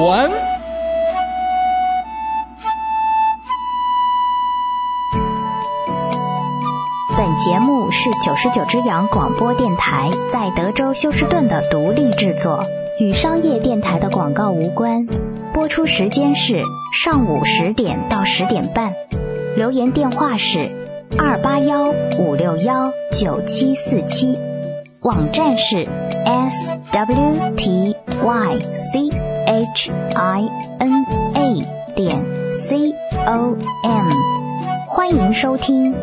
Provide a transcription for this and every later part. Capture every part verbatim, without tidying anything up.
湾。 本节目是九十九只羊广播电台在德州休斯顿的独立制作，与商业电台的广告无关。播出时间是上午十点到十点半。留言电话是二八幺五六幺九七四七，网站是 s w t y c h i n a 点 c o m， 欢迎收听。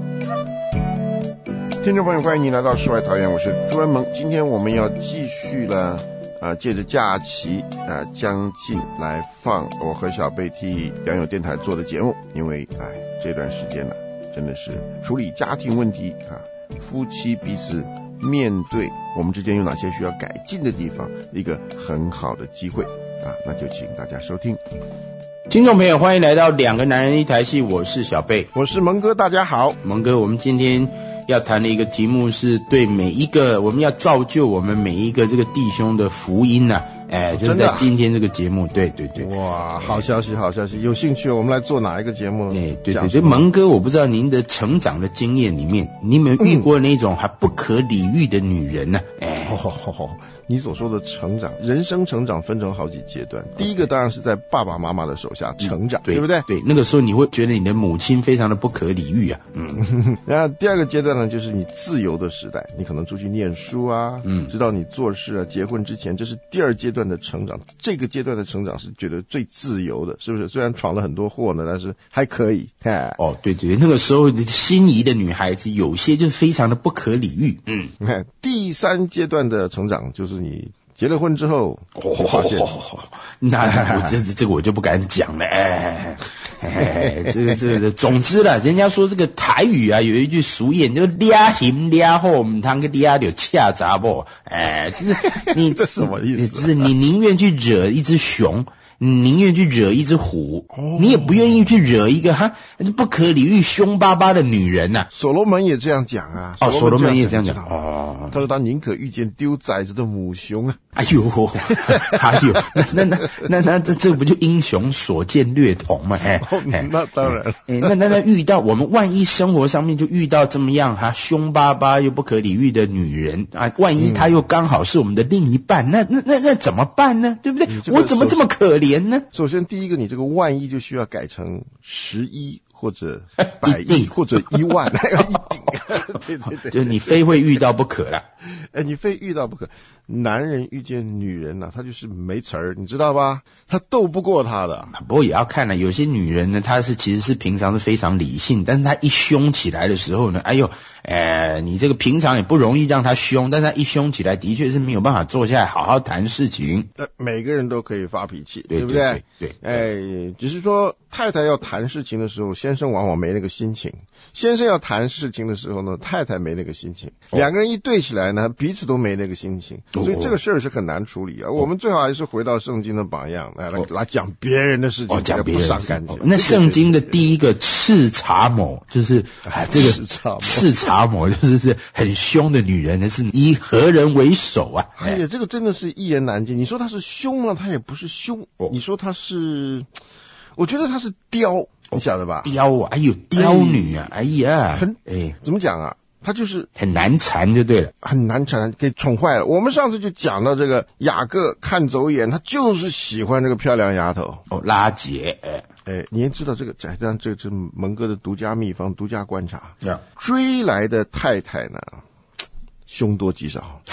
听众朋友，欢迎您来到室外桃源，我是朱文萌。今天我们要继续了啊，借着假期啊将近来放我和小贝替良友电台做的节目，因为哎这段时间呢、啊，真的是处理家庭问题啊，夫妻彼此面对我们之间有哪些需要改进的地方，一个很好的机会啊，那就请大家收听。 听众朋友，欢迎来到两个男人一台戏，我是小贝， 我是蒙哥，大家好。 蒙哥，我们今天要谈的一个题目是对每一个，我们要造就我们每一个这个弟兄的福音呐、啊，哎，就是在今天这个节目，对对对。 哇，好消息，好消息！有兴趣我们来做哪一个节目？ 哎，对对对，蒙哥，我不知道您的成长的经验里面，你有没有遇过那种还不可理喻的女人呢、啊？哎、 嗯，哦，你所说的成长，人生成长分成好几阶段。第一个当然是在爸爸妈妈的手下成长，嗯、对, 对不对？ 对，那个时候你会觉得你的母亲非常的不可理喻啊。嗯， 那第二个阶段呢，就是你自由的时代，你可能出去念书啊，嗯，知道你做事啊，结婚之前，这是第二阶段的成长。这个阶段的成长是觉得最自由的，是不是？虽然闯了很多祸呢，但是还可以。 哦，对对，那个时候心仪的女孩子有些就非常的不可理喻。嗯， 第三阶段的成长就是你结了婚之后， 哦，那我这这个我就不敢讲了，哎哎，这个这个，总之啦，人家说这个台语啊，有一句俗谚，就抓熊抓虎，唔通去抓就恰查某，哎，就是你这什么意思？ 就是你宁愿去惹一只熊。你宁愿去惹一只虎、哦，你也不愿意去惹一个哈不可理喻凶巴巴的女人呐、啊。 所罗门也这样讲啊， 哦，所罗门也这样讲哦。 他说他宁可遇见丢崽子的母熊啊。 哎呦，还有那那那那那这这不就英雄所见略同嘛？哎、 哦，那当然。 哎，那那那遇到我们万一生活上面就遇到这么样哈凶巴巴又不可理喻的女人啊，万一她又刚好是我们的另一半，嗯、那那那那怎么办呢？对不对？这个、我怎么这么可怜？ 首先第一个，你这个万一就需要改成十一或者百亿或者一万，还有一顶，对对对， 就你非会遇到不可了。 哎，你非遇到不可。男人遇见女人呢、啊，他就是没词儿，你知道吧？他斗不过他的。 不过也要看了，有些女人呢，她是其实是平常是非常理性，但是她一凶起来的时候呢，哎呦，呃，你这个平常也不容易让她凶，但是她一凶起来，的确是没有办法坐下来好好谈事情。 呃，每个人都可以发脾气， 对对不对？ 对，对对哎，只是说太太要谈事情的时候，先生往往没那个心情；先生要谈事情的时候呢，太太没那个心情。哦、两个人一对起来呢，彼此都没那个心情，所以这个事儿是很难处理啊。哦、我们最好还是回到圣经的榜样，来来、哦、来讲别人的事情， 哦、讲别人不伤感情。 哦、那圣经的第一个赤茶某，就是啊，这个赤茶某就是是很凶的女人，是以何人为首啊？ 哎呀，这个真的是一言难尽。你说她是凶呢，她也不是凶；哦、你说她是，我觉得她是刁，你晓得吧？ 刁啊，哎呦，刁女啊，哎呀， 很哎，怎么讲啊？他就是很难缠就对了， 很难缠，给宠坏了。我们上次就讲到这个雅各看走眼，他就是喜欢这个漂亮丫头哦，拉结。哎哎，你也知道这个，这这这是蒙哥的独家秘方、独家观察。 Yeah. 追来的太太呢，凶多吉少。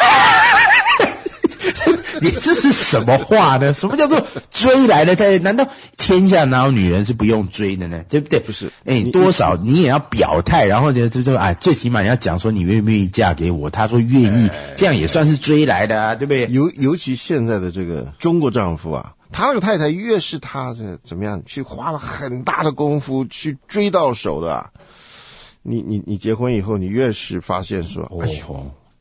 你这是什么话呢？什么叫做追来的太太？难道天下哪有女人是不用追的呢？对不对？ 不是， 哎，多少你也要表态，然后就就就哎，最起码你要讲说你愿不愿意嫁给我。他说愿意，哎、这样也算是追来的啊，对不对？ 尤尤其现在的这个中国丈夫啊，他那个太太越是他这怎么样去花了很大的功夫去追到手的、啊，你你你结婚以后，你越是发现说，哎呦。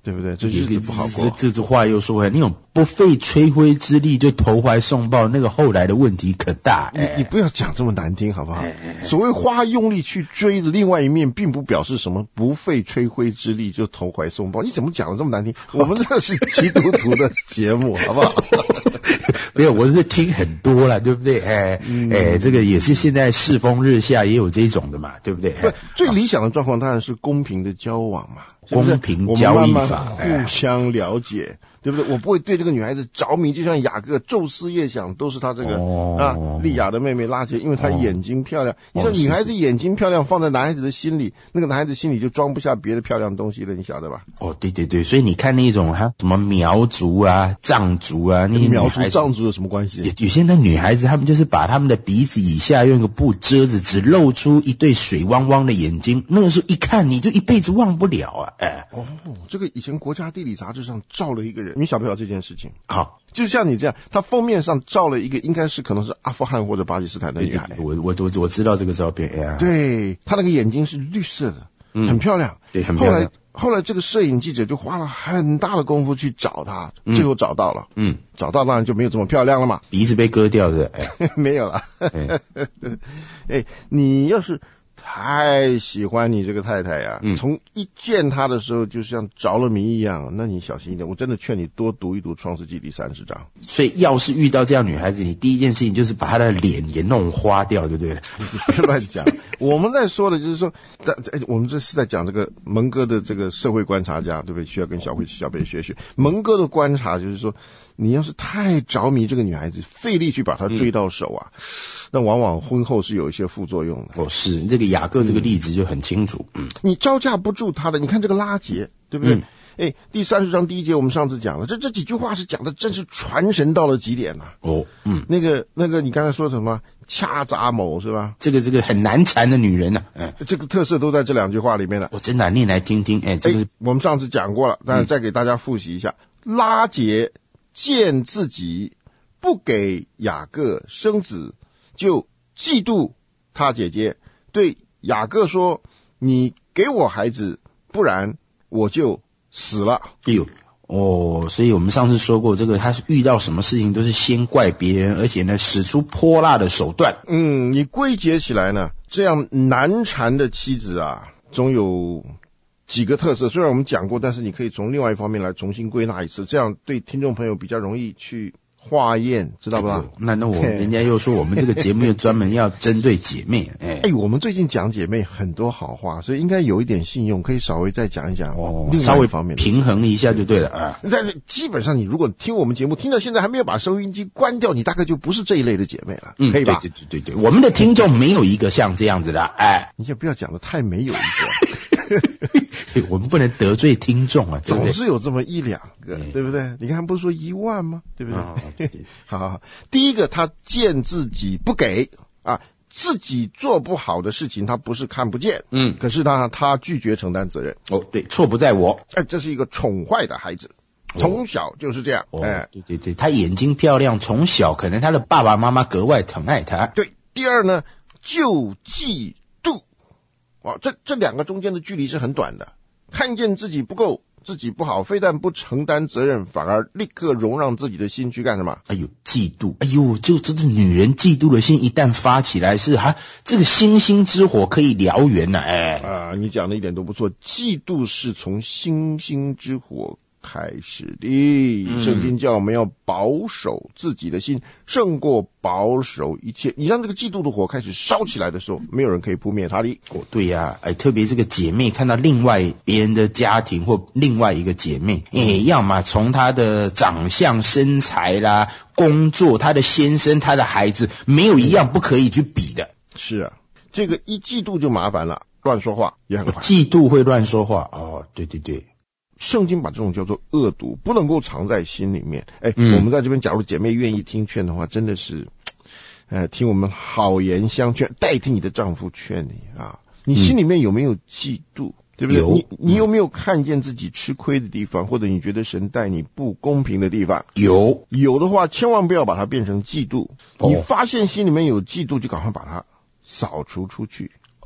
对不对？这日子不好过。 这这这话又说回来，那种不费吹灰之力就投怀送抱，那个后来的问题可大。 你你不要讲这么难听好不好？所谓花用力去追的另外一面，并不表示什么不费吹灰之力就投怀送抱。你怎么讲的这么难听？我们这是基督徒的节目，好不好？ 没有，我是听很多了，对不对？哎、嗯、哎，这个也是现在世风日下，也有这种的嘛，对不对？ 不，最理想的状况当然是公平的交往嘛。 公平交易法， 互相了解，哎、对不对？我不会对这个女孩子着迷，就像雅各昼思夜想，都是他这个、哦、啊利亚的妹妹拉结，因为她眼睛漂亮。哦、你说女孩子眼睛漂亮，放在男孩子的心里，那个男孩子心里就装不下别的漂亮东西了，你晓得吧？ 哦，对对对，所以你看那种哈什么苗族啊、藏族啊，那些苗族、藏族有什么关系？ 有有些那女孩子，她们就是把她们的鼻子以下用一个布遮着，只露出一对水汪汪的眼睛，那个时候一看你就一辈子忘不了啊！哎， 哦。这个以前国家地理杂志上照了一个人，你晓不晓得这件事情？ 好， 就像你这样，他封面上照了一个应该是可能是阿富汗或者巴基斯坦的女孩。 我我我我知道这个照片呀。 对，她那个眼睛是绿色的，嗯、很漂亮。 对，很漂亮。 后来后来这个摄影记者就花了很大的功夫去找她，嗯、最后找到了。嗯，找到当然就没有这么漂亮了嘛， 鼻子被割掉的。哎、 没有了。哎, 哎，你要是太喜欢你这个太太呀、啊，从、嗯、一见她的时候就像着了迷一样，那你小心一点，我真的劝你多读一读创世纪第三十章。 所以要是遇到这样女孩子，你第一件事情就是把她的脸给弄花掉，对不对？ 别乱讲。我们在说的就是说，我们这是在讲这个蒙哥的这个社会观察家，对不对？需要跟小慧小贝学学。蒙哥的观察就是说，你要是太着迷这个女孩子，费力去把她追到手啊，嗯、那往往婚后是有一些副作用的。 哦，是这个雅各这个例子就很清楚。嗯， 你招架不住她的，你看这个拉结，对不对？嗯哎，第三十章第一节我们上次讲了，这这几句话是讲的真是传神到了极点呐、啊。哦，嗯，那个那个你刚才说什么掐杂某是吧？ 这个这个很难缠的女人呢、啊， 嗯，这个特色都在这两句话里面了。 我真的念来听听，哎，这个我们上次讲过了，但是再给大家复习一下。嗯、拉结见自己不给雅各生子，就嫉妒他姐姐，对雅各说：“你给我孩子，不然我就。”死了。 哎呦，哦，所以我们上次说过，这个他遇到什么事情都是先怪别人，而且呢使出泼辣的手段。 嗯，你归结起来呢，这样难缠的妻子啊，总有几个特色。虽然我们讲过，但是你可以从另外一方面来重新归纳一次，这样对听众朋友比较容易去化验，知道吧？ 那那我人家又说我们这个节目又专门要针对姐妹，哎哎，我们最近讲姐妹很多好话，所以应该有一点信用，可以稍微再讲一讲哦，稍微方面平衡一下就对了啊。 但是基本上你如果听我们节目听到现在还没有把收音机关掉，你大概就不是这一类的姐妹了，嗯，可以吧？ 对对对对对，我们的听众没有一个像这样子的，哎， 你也不要讲的太没有一个。 我们不能得罪听众啊， 总是有这么一两个，对, 对不对？你看不是说一万吗？对不对？哦、对对好好好，第一个他见自己不给啊，自己做不好的事情他不是看不见，嗯，可是他他拒绝承担责任。 哦，对，错不在我。 哎，这是一个宠坏的孩子。从小就是这样， 哦、哎，对对对，他眼睛漂亮，从小可能他的爸爸妈妈格外疼爱他。 对，第二呢，就嫉妒。哦，这这两个中间的距离是很短的。看见自己不够，自己不好，非但不承担责任，反而立刻容让自己的心去干什么？ 哎呦，嫉妒！哎呦，就这这女人嫉妒的心一旦发起来，是哈，这个星星之火可以燎原呐、啊！哎啊，你讲的一点都不错，嫉妒是从星星之火开始的。圣经叫我们要保守自己的心，胜过保守一切。你让这个嫉妒的火开始烧起来的时候，没有人可以扑灭它的。 哦，对呀、啊，哎，特别这个姐妹看到另外别人的家庭或另外一个姐妹，哎，要么从她的长相、身材啦、工作、她的先生、她的孩子，没有一样不可以去比的。 是啊，这个一嫉妒就麻烦了，乱说话也很快。 嫉妒会乱说话，哦，对对对。 圣经把这种叫做恶毒，不能够藏在心里面。哎、嗯，我们在这边，假如姐妹愿意听劝的话，真的是，呃，听我们好言相劝，代替你的丈夫劝你啊。你心里面有没有嫉妒？嗯、对不对？你你有没有看见自己吃亏的地方，或者你觉得神待你不公平的地方？ 有， 有的话，千万不要把它变成嫉妒。哦、你发现心里面有嫉妒，就赶快把它扫除出去。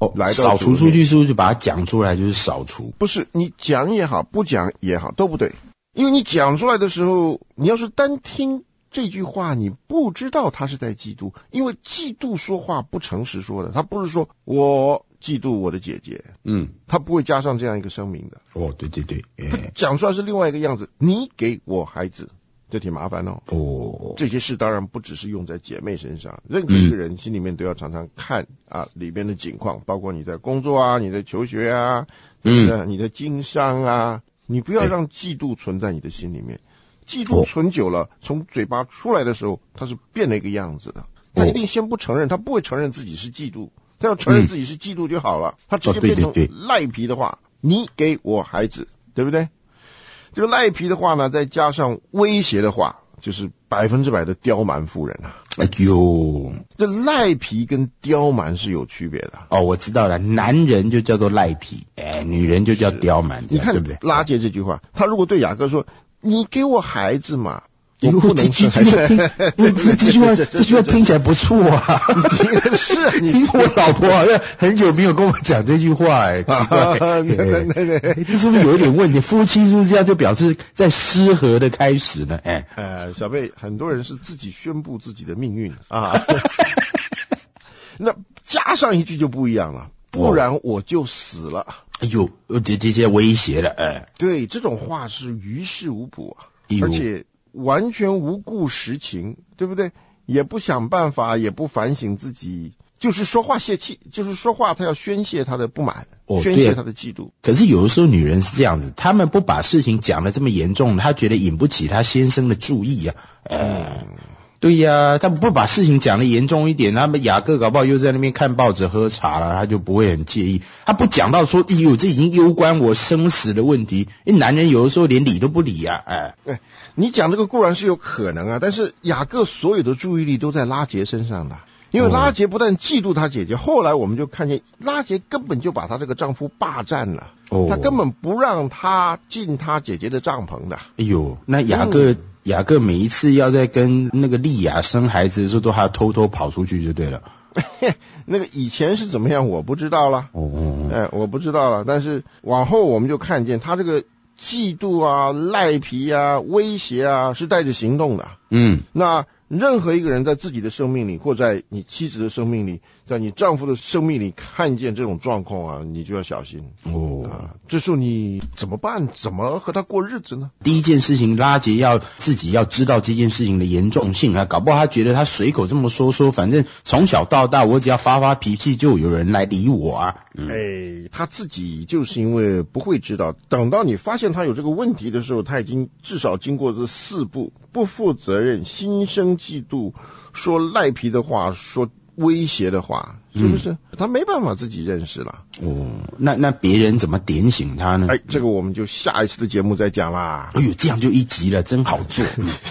哦， 来到扫除出去是不是就把它讲出来就是扫除？ 不是，你讲也好，不讲也好，都不对。因为你讲出来的时候，你要是单听这句话，你不知道他是在嫉妒，因为嫉妒说话不诚实说的，他不是说我嫉妒我的姐姐， 嗯， 他不会加上这样一个声明的。 哦，对对对， 他讲出来是另外一个样子，你给我孩子，这挺麻烦哦。 哦， 这些事当然不只是用在姐妹身上，任何一个人心里面都要常常看啊里边的情况，包括你在工作啊，你在求学啊，嗯，你的经商啊，你不要让嫉妒存在你的心里面。嫉妒存久了，从嘴巴出来的时候，他是变了一个样子的。他一定先不承认，他不会承认自己是嫉妒，他要承认自己是嫉妒就好了。他直接变成赖皮的话，你给我孩子，对不对？这个赖皮的话呢，再加上威胁的话，就是百分之百的刁蛮妇人啊！ 哎呦， 这赖皮跟刁蛮是有区别的。 哦，我知道了，男人就叫做赖皮，哎，女人就叫刁蛮， 你看， 对不对？ 拉结这句话，他如果对雅各说：“你给我孩子嘛。”我不能吃孩子。这句话，这句话听起来不错啊。 是， 你我老婆好像很久没有跟我讲这句话，哎，奇怪，这是不是有一点问题？夫妻是不是这样就表示在失和的开始呢？哎， 呃，小贝，很多人是自己宣布自己的命运啊。那加上一句就不一样了，不然我就死了。 哎呦，这这些威胁了，哎， 对，这种话是于事无补啊，而且完全无顾实情，对不对？也不想办法，也不反省自己，就是说话泄气，就是说话他要宣泄他的不满，哦、宣泄他的嫉妒。 可是有的时候女人是这样子，她们不把事情讲得这么严重，她觉得引不起她先生的注意啊。呃、嗯，对呀、啊，她不把事情讲得严重一点，他们雅各搞不好又在那边看报纸喝茶了，他就不会很介意。他不讲到说，哎呦，这已经攸关我生死的问题，因为男人有的时候连理都不理啊，哎。 哎，你讲这个固然是有可能啊，但是雅各所有的注意力都在拉结身上的，因为拉结不但嫉妒他姐姐，后来我们就看见拉结根本就把她这个丈夫霸占了，哦，他根本不让他进他姐姐的帐篷的。 哎呦，那雅各、嗯、雅各每一次要在跟那个利亚生孩子的时候，都还要偷偷跑出去就对了。 那个以前是怎么样我不知道了，哦哦，哎，我不知道了，但是往后我们就看见他这个嫉妒啊、赖皮啊、威胁啊，是带着行动的。嗯，那任何一个人在自己的生命里，或在你妻子的生命里，在你丈夫的生命里看见这种状况啊，你就要小心哦。啊，这时候你怎么办？怎么和他过日子呢？ 第一件事情，拉结要自己要知道这件事情的严重性啊，搞不好他觉得他随口这么说说，反正从小到大我只要发发脾气就有人来理我啊。 嗯、哎，他自己就是因为不会知道，等到你发现他有这个问题的时候，他已经至少经过这四步：不负责任、心生嫉妒、说赖皮的话、说威胁的话，是不是？嗯、他没办法自己认识了。 哦，那那别人怎么点醒他呢？ 哎，这个我们就下一次的节目再讲啦。 哎呦，这样就一集了，真好做。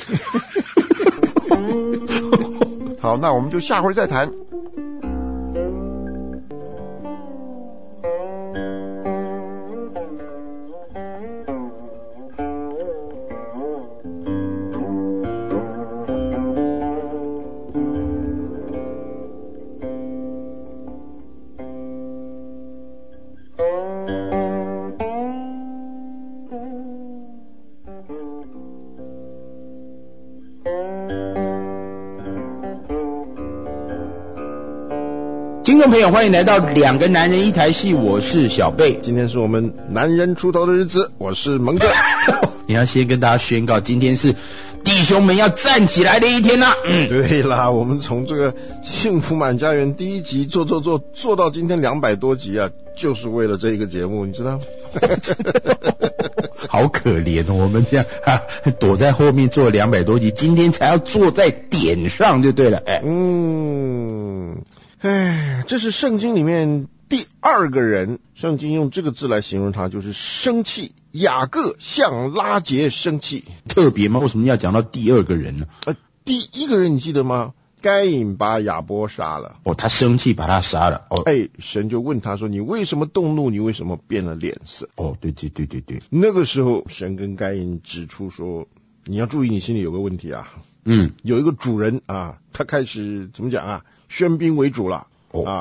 好，那我们就下回再谈。 听众朋友，欢迎来到两个男人一台戏，我是小贝。 今天是我们男人出头的日子，我是蒙哥。 你要先跟大家宣告，今天是弟兄们要站起来的一天啦、啊。嗯， 对啦，我们从这个幸福满家园第一集做做做做到今天两百多集啊，就是为了这一个节目，你知道？ 好可怜哦，我们这样啊，躲在后面做两百多集，今天才要坐在点上就对了。哎， 嗯。哎，这是圣经里面第二个人，圣经用这个字来形容他，就是生气。雅各向拉结生气， 特别吗？为什么要讲到第二个人呢？ 呃，第一个人你记得吗？该隐把亚伯杀了。 哦，他生气把他杀了。哦， 哎，神就问他说：“你为什么动怒？你为什么变了脸色？” 哦，对对对对对。 那个时候，神跟该隐指出说：“你要注意，你心里有个问题啊。嗯，有一个主人啊，他开始怎么讲啊？喧宾为主了。哦啊，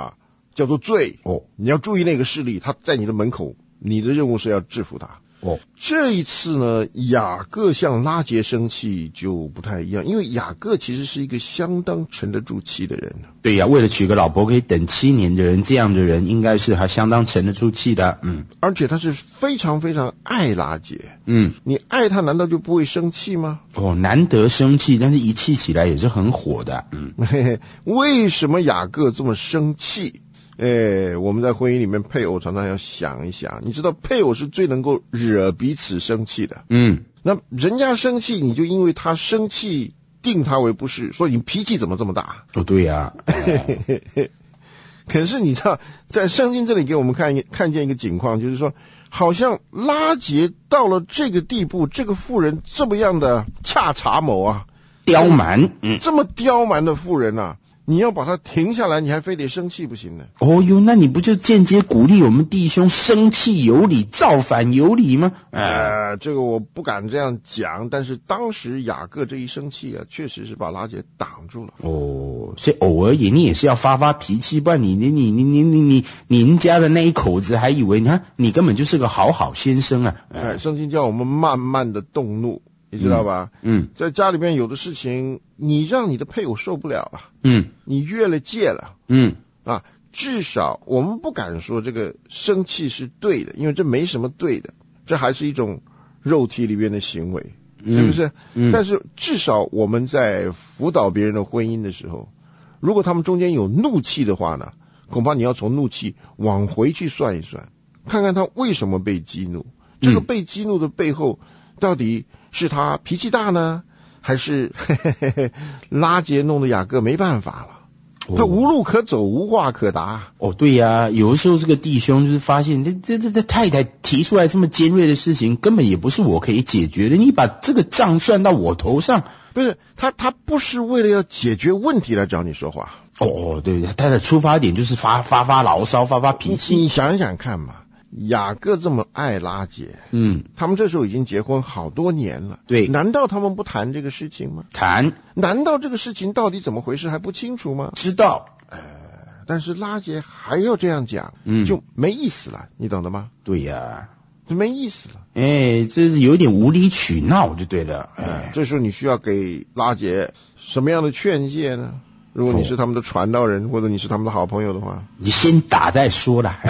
叫做罪。 哦， 你要注意那个势力，他在你的门口，你的任务是要制服他。 哦， 这一次呢，雅各向拉结生气就不太一样，因为雅各其实是一个相当沉得住气的人。 对呀、啊，为了娶个老婆可以等七年的人，这样的人应该是还相当沉得住气的。嗯， 而且他是非常非常爱拉结。 嗯， 你爱他难道就不会生气吗？ 哦，难得生气，但是一气起来也是很火的。嗯， 嘿嘿，为什么雅各这么生气？哎，我们在婚姻里面，配偶常常要想一想，你知道配偶是最能够惹彼此生气的。 嗯， 那人家生气，你就因为他生气定他为不是，说你脾气怎么这么大？ 哦，对呀、啊。 可是你知道，在圣经这里给我们看一看见一个景况，就是说，好像拉结到了这个地步，这个妇人这么样的恰查某啊， 刁蛮，嗯， 这么刁蛮的妇人啊。你要把它停下来，你还非得生气不行呢。 哦哟，那你不就间接鼓励我们弟兄生气有理，造反有理吗？ 呃，这个我不敢这样讲，但是当时雅各这一生气啊，确实是把拉结挡住了。 哦，所以偶尔也你也是要发发脾气，不然你你你你你你你您家的那一口子还以为你看你根本就是个好好先生啊。 哎，圣经叫我们慢慢的动怒。你知道吧？ 嗯， 在家里面有的事情，你让你的配偶受不了了， 嗯， 你越了界了， 嗯啊，至少我们不敢说这个生气是对的，因为这没什么对的，这还是一种肉体里面的行为， 嗯、 是不是？ 嗯， 但是至少我们在辅导别人的婚姻的时候，如果他们中间有怒气的话呢，恐怕你要从怒气往回去算一算，看看他为什么被激怒，这个被激怒的背后到底是他脾气大呢，还是嘿嘿嘿嘿拉结弄得雅各没办法了？他无路可走，无话可答。 哦，对呀、啊，有的时候这个弟兄就是发现，这这这这太太提出来这么尖锐的事情，根本也不是我可以解决的。你把这个账算到我头上， 不是他，他不是为了要解决问题来找你说话。 哦，对，他的出发点就是发发发牢骚，发发脾气。 你想想看嘛。雅各这么爱拉结， 嗯， 他们这时候已经结婚好多年了， 对， 难道他们不谈这个事情吗？ 谈， 难道这个事情到底怎么回事还不清楚吗？ 知道， 呃，但是拉结还要这样讲， 嗯， 就没意思了，你懂的吗？ 对呀、啊， 就没意思了， 哎，这是有点无理取闹就对了，哎， 呃、这时候你需要给拉结什么样的劝诫呢？如果你是他们的传道人，哦、或者你是他们的好朋友的话， 你先打再说啦。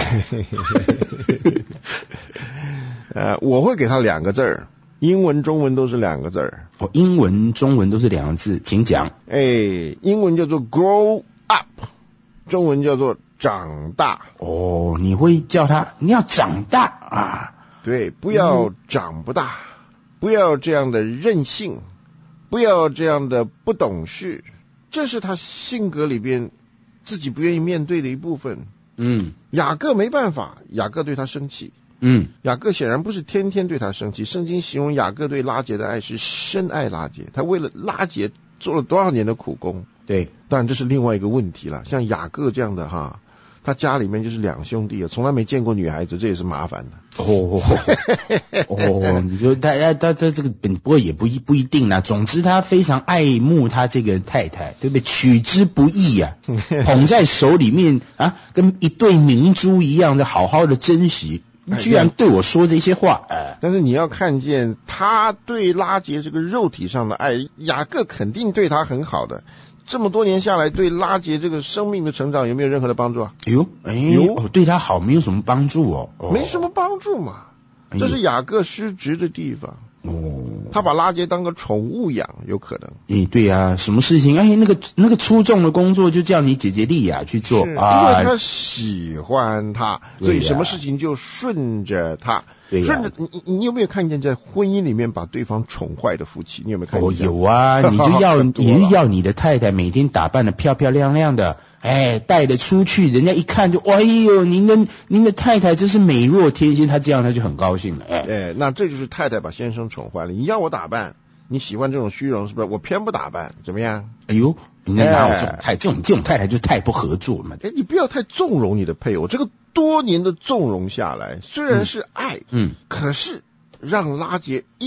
呃，我会给他两个字儿，英文、中文都是两个字儿。 哦，英文、中文都是两个字，请讲。 哎，英文叫做 grow up， 中文叫做长大。 哦，你会叫他你要长大啊？ 对，不要长不大，嗯、不要这样的任性，不要这样的不懂事。这是他性格里边自己不愿意面对的一部分。 嗯， 雅各没办法，雅各对他生气。 嗯， 雅各显然不是天天对他生气。圣经形容雅各对拉结的爱是深爱拉结，他为了拉结做了多少年的苦工。 对， 当然这是另外一个问题了。像雅各这样的哈，他家里面就是两兄弟，从来没见过女孩子，这也是麻烦的。 哦哦，你说他他他这这个不过也不一不一定啦。总之他非常爱慕他这个太太，对不对？取之不易呀、啊，捧在手里面啊，跟一对明珠一样的好好的珍惜。你居然对我说这些话，哎， 但是你要看见他对拉结这个肉体上的爱，雅各肯定对他很好的。这么多年下来，对拉结这个生命的成长有没有任何的帮助啊？ 哎呦，哎呦，哦，对他好没有什么帮助哦，哦没什么帮助嘛，这是雅各失职的地方。 哦， 他把拉结当个宠物养，有可能。 诶、欸，对啊，什么事情？哎，那个那个出众的工作就叫你姐姐莉亚去做啊，因为他喜欢他，所以什么事情就顺着他。 对、啊， 顺着你，你有没有看见在婚姻里面把对方宠坏的夫妻？你有没有看见？ 哦，有啊，你就要你就要你的太太每天打扮得漂漂亮亮的，哎，带得出去，人家一看就，哎呦，您的您的太太真是美若天仙，他这样他就很高兴了，哎， 哎，那这就是太太把先生宠坏了。你要我打扮，你喜欢这种虚荣是不是？我偏不打扮，怎么样？ 哎呦，人家哪有这种太、哎、这种这种太太就太不合作了嘛？ 哎，你不要太纵容你的配偶，这个多年的纵容下来，虽然是爱， 嗯， 可是让拉结一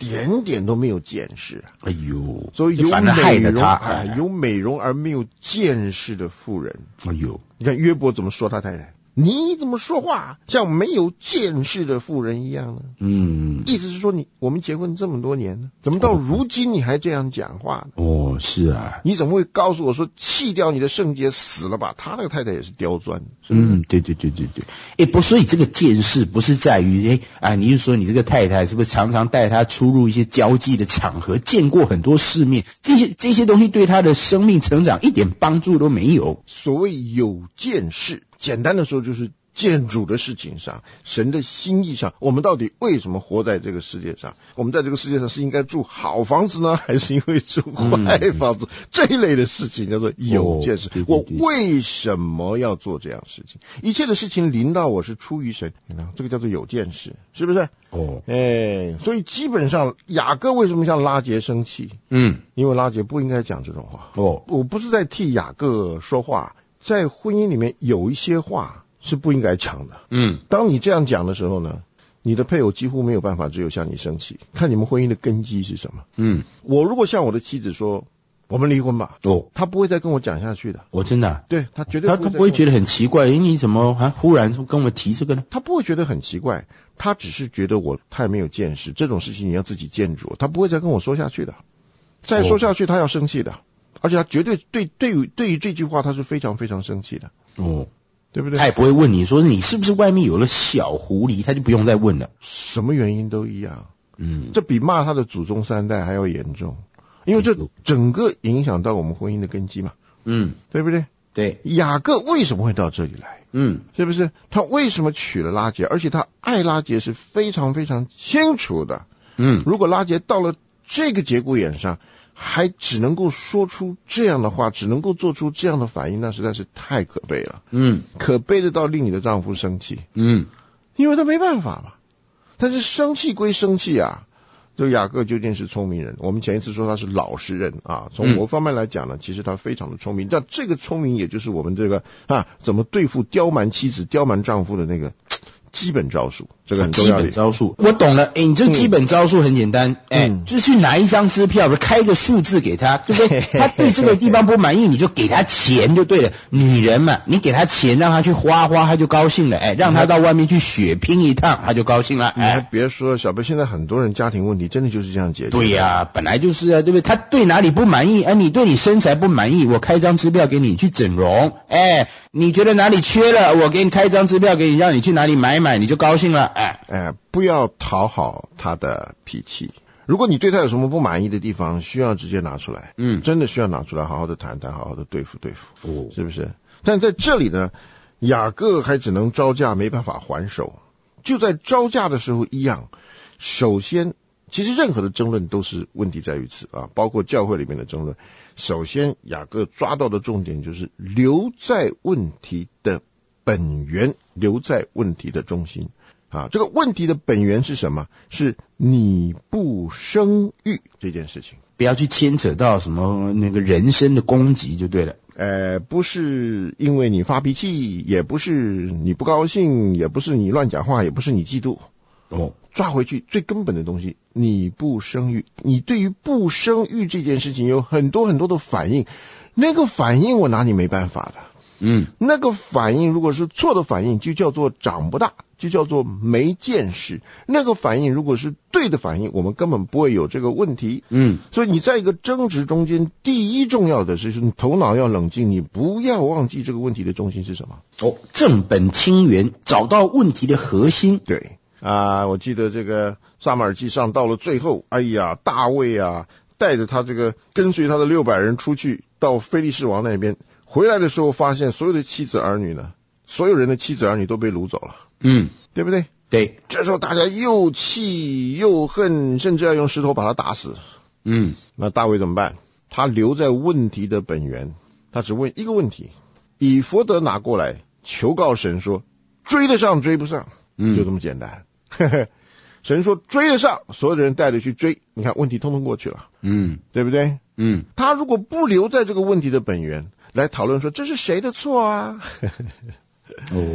点点都没有见识。 哎呦， 所以有反而害了他， 哎，有美容而没有见识的妇人。 哎呦， 你看约伯怎么说他太太？你怎么说话像没有见识的妇人一样呢？嗯，意思是说你我们结婚这么多年了，怎么到如今你还这样讲话呢？ 哦，是啊， 你怎么会告诉我说弃掉你的圣洁死了吧？他那个太太也是刁钻，是不是？ 嗯，对对对对对。哎，不，所以这个见识不是在于哎啊，你是说你这个太太是不是常常带他出入一些交际的场合，见过很多世面，这些这些东西对他的生命成长一点帮助都没有。 所谓有见识，简单的说就是建主的事情上，神的心意上，我们到底为什么活在这个世界上？我们在这个世界上是应该住好房子呢，还是因为住坏房子？嗯、这一类的事情叫做有见识、哦对对对。我为什么要做这样的事情？一切的事情临到我是出于神，这个叫做有见识，是不是？哦，哎，所以基本上雅各为什么向拉结生气？嗯，因为拉结不应该讲这种话。哦，我不是在替雅各说话，在婚姻里面有一些话是不应该讲的。嗯，当你这样讲的时候呢，你的配偶几乎没有办法只有向你生气，看你们婚姻的根基是什么。嗯，我如果向我的妻子说我们离婚吧，哦，他不会再跟我讲下去的。 我、哦、真的、啊， 对他绝对不会， 他他不会觉得很奇怪，诶你怎么还忽然跟我提这个呢？ 他不会觉得很奇怪，他只是觉得我太没有见识，这种事情你要自己见着，他不会再跟我说下去的。再说下去他要生气的，而且他绝对对对于对于这句话他是非常非常生气的。哦。对不对？ 他也不会问你说你是不是外面有了小狐狸，他就不用再问了。 什么原因都一样。嗯，这比骂他的祖宗三代还要严重，因为这整个影响到我们婚姻的根基嘛。嗯，对不对？ 对。 雅各为什么会到这里来？嗯，是不是？他为什么娶了拉结？而且他爱拉结是非常非常清楚的。嗯，如果拉结到了这个节骨眼上，还只能够说出这样的话，只能够做出这样的反应，那实在是太可悲了。嗯，可悲的到令你的丈夫生气。嗯，因为他没办法嘛。但是生气归生气啊，这雅各究竟是聪明人。我们前一次说他是老实人啊，从某方面来讲呢，其实他非常的聪明。但这个聪明也就是我们这个啊，怎么对付刁蛮妻子、刁蛮丈夫的那个基本招数，这个很重要的。 基本招数，我懂了。哎，你这基本招数很简单，哎、嗯，就是去拿一张支票，开一个数字给他，对不对？他对这个地方不满意，你就给他钱就对了。女人嘛，你给他钱让他去花花，他就高兴了。哎，让他到外面去血拼一趟，他就高兴了。哎， 你还别说，小贝，现在很多人家庭问题真的就是这样解决。 对呀、啊，本来就是啊，对不对？他对哪里不满意？哎，你对你身材不满意，我开张支票给你去整容。哎，你觉得哪里缺了，我给你开张支票给你，让你去哪里买买，你就高兴了。哎哎，不要讨好他的脾气。如果你对他有什么不满意的地方，需要直接拿出来。嗯，真的需要拿出来，好好的谈谈，好好的对付对付。哦，是不是？但在这里呢，雅各还只能招架，没办法还手。就在招架的时候一样，首先，其实任何的争论都是问题在于此啊，包括教会里面的争论。首先，雅各抓到的重点就是留在问题的本源，留在问题的中心。啊，这个问题的本源是什么？是你不生育这件事情， 不要去牵扯到什么那个人身的攻击就对了。 呃，不是因为你发脾气，也不是你不高兴，也不是你乱讲话，也不是你嫉妒。哦，抓回去最根本的东西，你不生育。你对于不生育这件事情有很多很多的反应，那个反应我拿你没办法的。嗯，那个反应如果是错的反应，就叫做长不大，就叫做没见识。那个反应如果是对的反应，我们根本不会有这个问题。嗯，所以你在一个争执中间，第一重要的是你头脑要冷静，你不要忘记这个问题的中心是什么。 哦，正本清源，找到问题的核心。 对啊，我记得这个撒母耳记上到了最后，哎呀，大卫啊，带着他这个跟随他的六百人出去到非利士王那边。回来的时候发现所有的妻子儿女呢，所有人的妻子儿女都被掳走了。嗯，对不对？ 对。 这时候大家又气又恨，甚至要用石头把他打死。嗯，那大卫怎么办？他留在问题的本源，他只问一个问题：以弗得拿过来求告神说，追得上追不上？嗯，就这么简单。神说追得上，所有的人带着去追，你看问题通通过去了。嗯，对不对？嗯，他如果不留在这个问题的本源来讨论说这是谁的错啊？哦，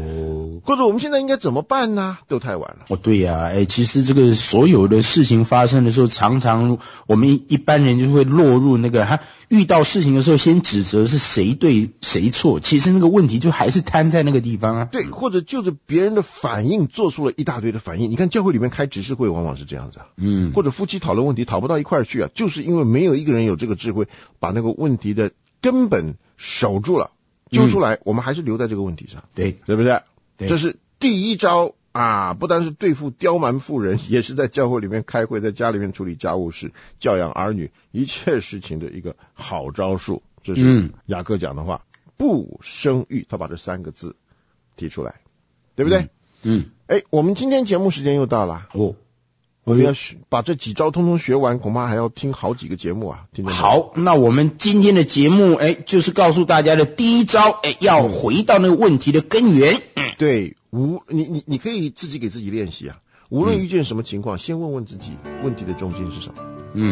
哦， 或者我们现在应该怎么办呢？都太晚了。 哦，对呀、啊，哎，其实这个所有的事情发生的时候，常常我们一般人就会落入那个，他遇到事情的时候，先指责是谁对谁错，其实那个问题就还是摊在那个地方啊。 对，或者就着别人的反应做出了一大堆的反应。你看教会里面开执事会往往是这样子啊，嗯，或者夫妻讨论问题讨不到一块儿去啊，就是因为没有一个人有这个智慧，把那个问题的根本守住了，揪出来，嗯、我们还是留在这个问题上， 对， 对不对？ 对， 这是第一招啊！不单是对付刁蛮妇人，也是在教会里面开会，在家里面处理家务事、教养儿女一切事情的一个好招数。这是雅各讲的话，嗯、不生育，他把这三个字提出来，对不对？嗯，哎，我们今天节目时间又到了哦。我们要把这几招通通学完，恐怕还要听好几个节目啊！听见没有？ 好，那我们今天的节目，哎，就是告诉大家的第一招，哎，要回到那个问题的根源。 嗯、对，无你你你可以自己给自己练习啊。无论遇见什么情况，嗯、先问问自己，问题的中心是什么？嗯。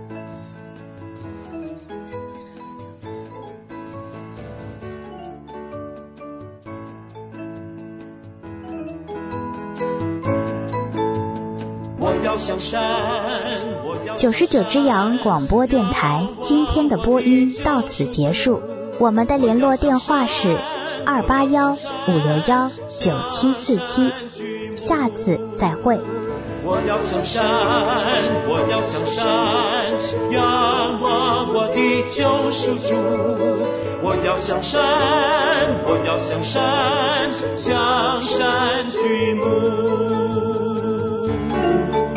九十九只羊广播电台今天的播音到此结束，我们的联络电话是二八幺五六幺九七四七，下次再会。我要向山，我要向山，仰望我的救赎主。我要向山，我要向山，向山举目。